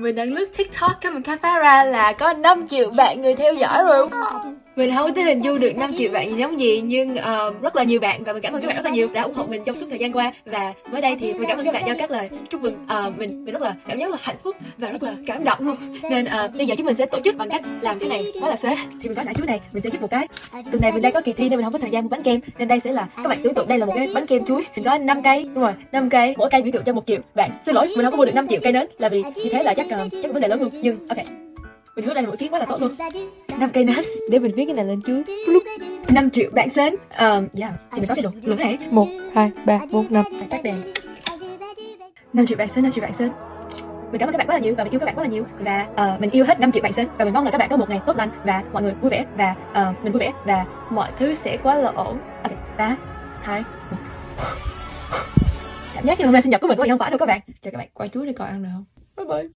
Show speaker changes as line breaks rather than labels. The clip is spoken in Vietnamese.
mình đang lướt TikTok, cái mình khám phá ra là có 5 triệu bạn người theo dõi rồi. Mình không có thể hình dung được 5 triệu bạn gì giống gì, nhưng rất là nhiều bạn, và mình cảm ơn các bạn rất là nhiều đã ủng hộ mình trong suốt thời gian qua. Và mới đây thì mình cảm ơn các bạn cho các lời chúc mừng. Mình rất là cảm giác rất là hạnh phúc và rất là cảm động luôn. Nên bây giờ chúng mình sẽ tổ chức bằng cách làm thế này quá là xế. Thì mình có nãy chú này, mình sẽ giúp một cái. Tuần này mình đang có kỳ thi nên mình không có thời gian mua bánh kem, nên đây sẽ là, các bạn tưởng tượng đây là một cái bánh kem chuối. Mình có 5 cây, đúng rồi, 5 cây, mỗi cây biểu tượng cho 1 triệu bạn. Xin lỗi, mình không có mua được 5 triệu cây nến, là vì như thế là chắc vấn đề lớn luôn. Nhưng ok, mình hứa đây là một ý kiến quá là tốt luôn. 5 cây nến để mình viết cái này lên trước. 5 triệu bạn sến. Thì mình có cái đồ lượng này.
1, 2, 3, 4, 5.
Tắt đèn. 5 triệu bạn sến, 5 triệu bạn sến. Mình cảm ơn các bạn quá là nhiều và mình yêu các bạn quá là nhiều, và mình yêu hết 5 triệu bạn sến, và mình mong là các bạn có một ngày tốt lành và mọi người vui vẻ, và mình vui vẻ và mọi thứ sẽ quá là ổn. Ok, 3, 2, 1. Cảm giác như hôm nay sinh nhật của mình quá, không phải đâu các bạn. Chào các bạn, quay chú để coi ăn được không. Bye bye.